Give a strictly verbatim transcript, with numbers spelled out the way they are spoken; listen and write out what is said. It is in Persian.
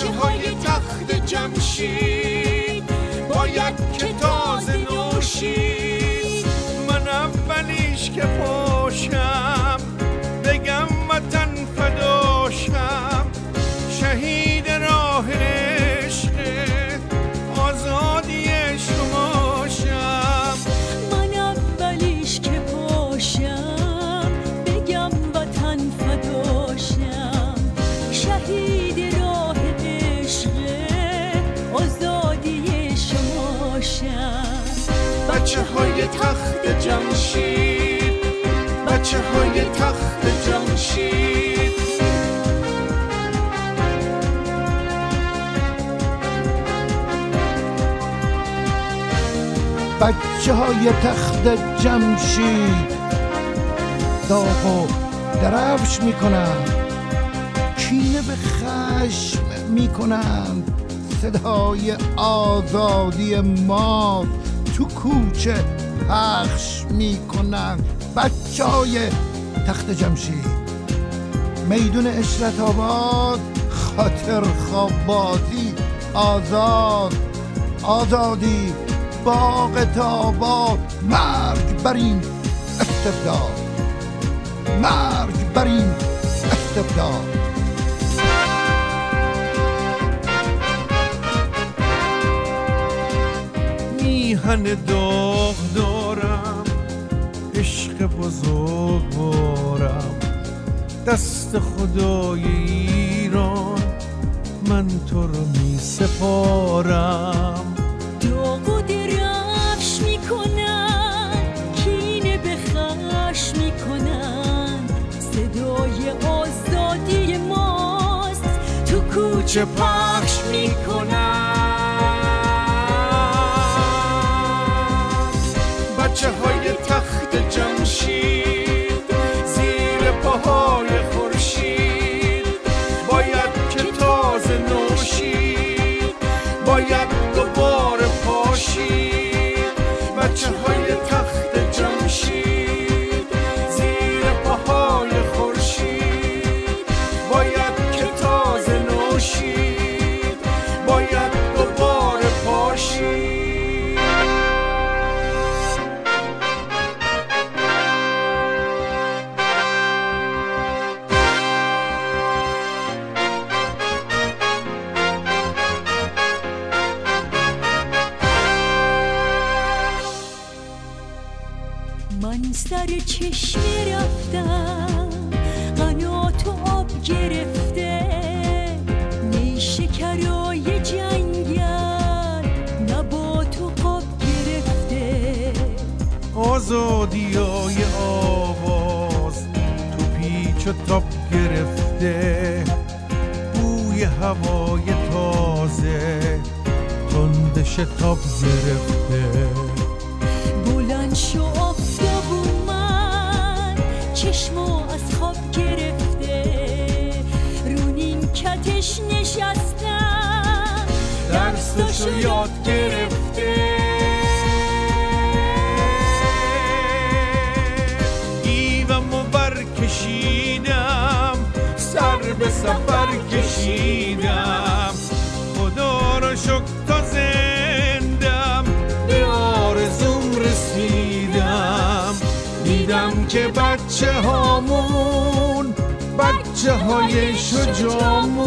بچه های تخت جمشید باید که تازه نوشید. من اولیش که پاشم بگم وطن فداشم، شهید راه عشق آزادی شماشم. من اولیش که پاشم بگم وطن فداشم، شهید راه عشق آزادی شماشم. بچه های تخت جمشید، بچه های تخت جمشید. بچه های تخت جمشید داغ و درفش میکنن، کینه به خشم میکنن، صدای آزادی ما تو کوچه پخش میکنن. بچه های تخت جمشید، میدون اشرت آباد، خاطر خواب بازی، آزاد آزادی، باغ تاباد، مرگ بر این استبداد، مرگ بر این استبداد. میهن داغ دارم، عشق بزرگوارم، دست خدای ایران من تو رو می سپارم. داغ و درفش میکنن، کینه به خشم میکنن، صدای آزادی ماست تو کوچه پخش میکنن. بچه های تخت جمشید زیر پاهای خورشید باید که تازه نوشید، باید دوباره پاشید. بچه های تخت جمشید زیر پاهای خورشید باید که تازه نوشید، باید دوباره پاشید. من سر چشمه رفتم، قنات و آب گرفته، نیشکرای جنگل نبات و قاب گرفته. آزادیای آواز تو پیچ و تاب گرفته، بوی هوای تازه تند شتاب گرفته. بلند شو آفتاب اومد، چشمو از خواب گرفته، رو نیمکتش نشستم، درسشو یاد گرفته. گیومو برکشیدم، سر به سفر کشیدم، خدا رو شکر تا زندم به آرزوم رسیدم. دیدم که بچه هامون، بچه های شجاعمون